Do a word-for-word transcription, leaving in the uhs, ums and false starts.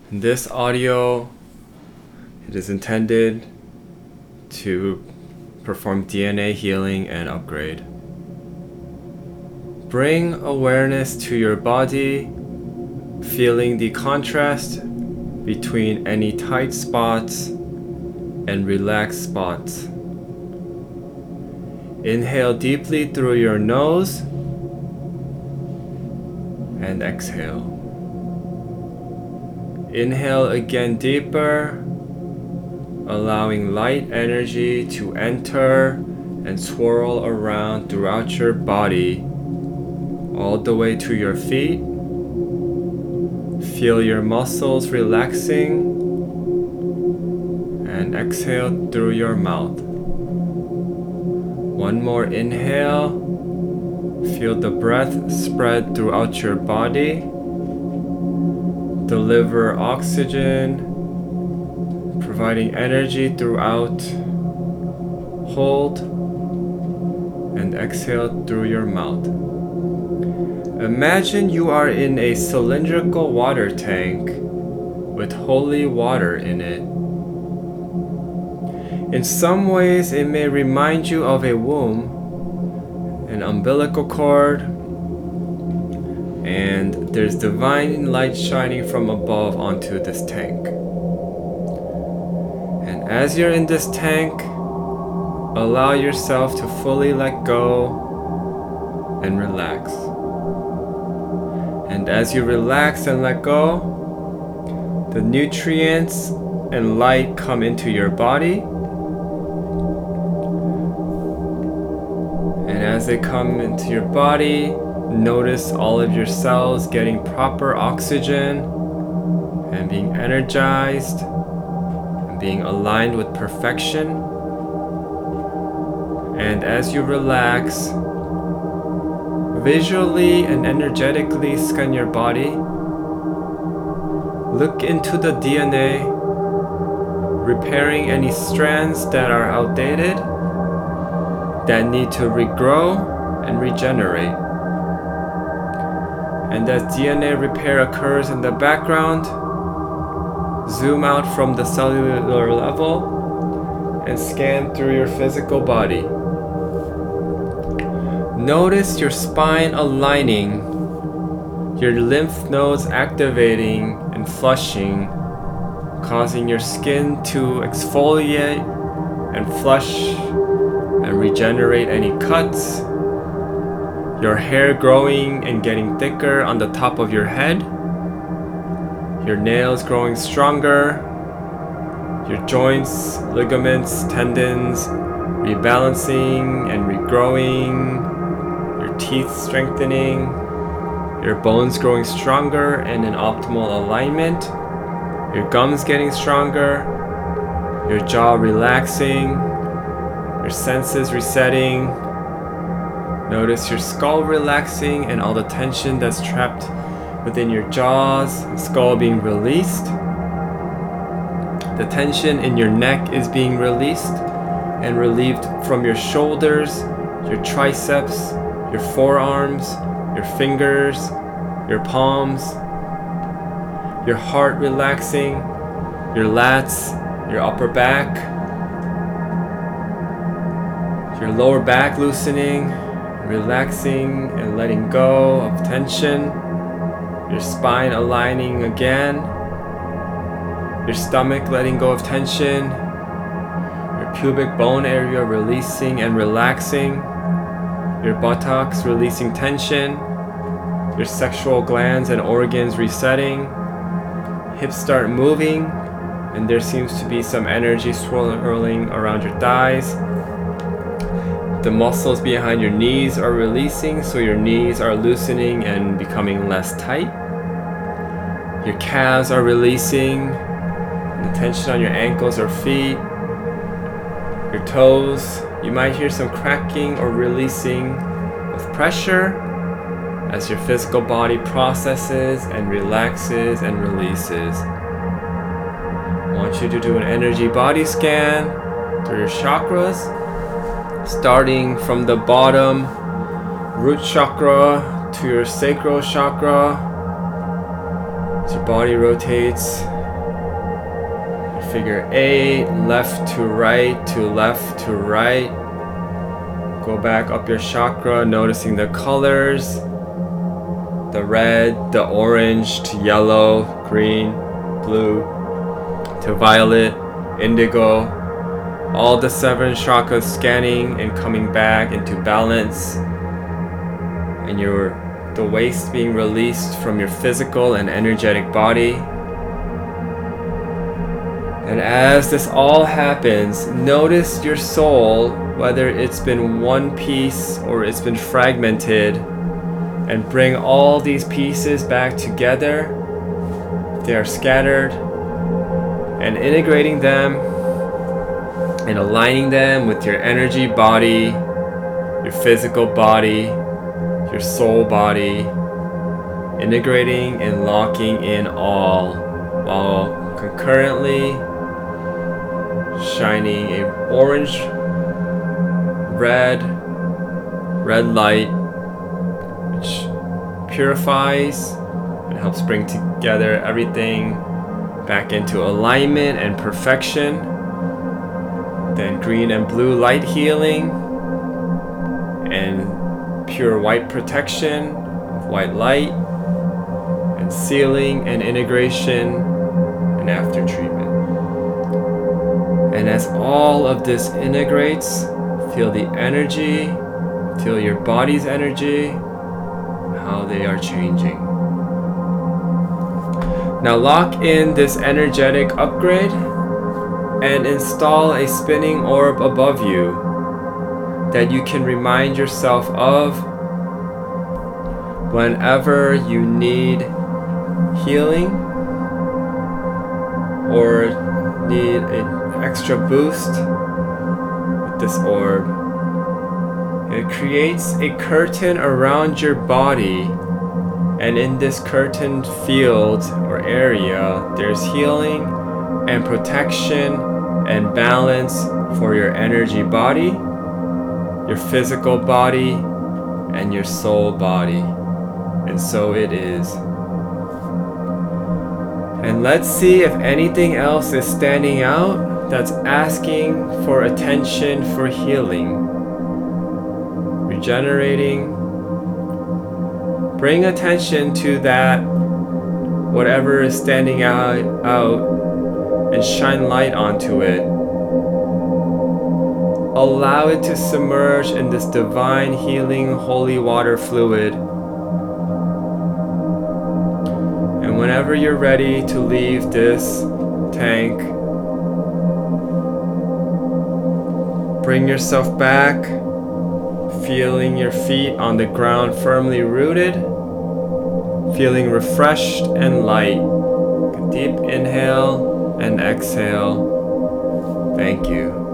This audio, it is intended to perform D N A healing and upgrade. Bring awareness to your body, feeling the contrast between any tight spots and relaxed spots. Inhale deeply through your nose and exhale. Inhale again deeper, allowing light energy to enter and swirl around throughout your body, all the way to your feet. Feel your muscles relaxing, and exhale through your mouth. One more inhale. Feel the breath spread throughout your body. Deliver oxygen, providing energy throughout. Hold and exhale through your mouth. Imagine you are in a cylindrical water tank with holy water in it. In some ways, it may remind you of a womb, an umbilical cord, and there's divine light shining from above onto this tank. And as you're in this tank, allow yourself to fully let go and relax. And as you relax and let go, the nutrients and light come into your body. And as they come into your body, notice all of your cells getting proper oxygen and being energized and being aligned with perfection. And as you relax, visually and energetically scan your body. Look into the D N A, repairing any strands that are outdated, that need to regrow and regenerate. And as D N A repair occurs in the background, zoom out from the cellular level and scan through your physical body. Notice your spine aligning, your lymph nodes activating and flushing, causing your skin to exfoliate and flush and regenerate any cuts. Your hair growing and getting thicker on the top of your head. Your nails growing stronger. Your joints, ligaments, tendons rebalancing and regrowing. Your teeth strengthening. Your bones growing stronger and in optimal alignment. Your gums getting stronger. Your jaw relaxing. Your senses resetting. Notice your skull relaxing and all the tension that's trapped within your jaws, skull being released. The tension in your neck is being released and relieved from your shoulders, your triceps, your forearms, your fingers, your palms. Your heart relaxing, your lats, your upper back, your lower back loosening, relaxing and letting go of tension, your spine aligning again, your stomach letting go of tension, your pubic bone area releasing and relaxing, your buttocks releasing tension, your sexual glands and organs resetting, hips start moving, and there seems to be some energy swirling around your thighs. The muscles behind your knees are releasing, so your knees are loosening and becoming less tight. Your calves are releasing, the tension on your ankles or feet. Your toes, you might hear some cracking or releasing with pressure as your physical body processes and relaxes and releases. I want you to do an energy body scan through your chakras, starting from the bottom root chakra to your sacral chakra. As your body rotates figure eight, left to right, to left to right. Go back up your chakra, noticing the colors, the red, the orange, to yellow, green, blue, to violet, indigo. All the seven chakras scanning and coming back into balance. And your the waste being released from your physical and energetic body. And as this all happens, notice your soul, whether it's been one piece or it's been fragmented, and bring all these pieces back together. They are scattered, and integrating them and aligning them with your energy body, your physical body, your soul body, integrating and locking in all, while concurrently shining a orange, red, red light, which purifies and helps bring together everything back into alignment and perfection. Then green and blue light healing and pure white protection of white light and sealing and integration and after treatment. And as all of this integrates, feel the energy, feel your body's energy, how they are changing. Now lock in this energetic upgrade and install a spinning orb above you that you can remind yourself of whenever you need healing or need an extra boost with this orb. It creates a curtain around your body, and in this curtain field or area, there's healing and protection and balance for your energy body, your physical body, and your soul body. And so it is. And let's see if anything else is standing out that's asking for attention for healing. Regenerating. Bring attention to that, whatever is standing out, out, and shine light onto it. Allow it to submerge in this divine healing holy water fluid. And whenever you're ready to leave this tank, bring yourself back, feeling your feet on the ground firmly rooted, feeling refreshed and light. A deep inhale and exhale. Thank you.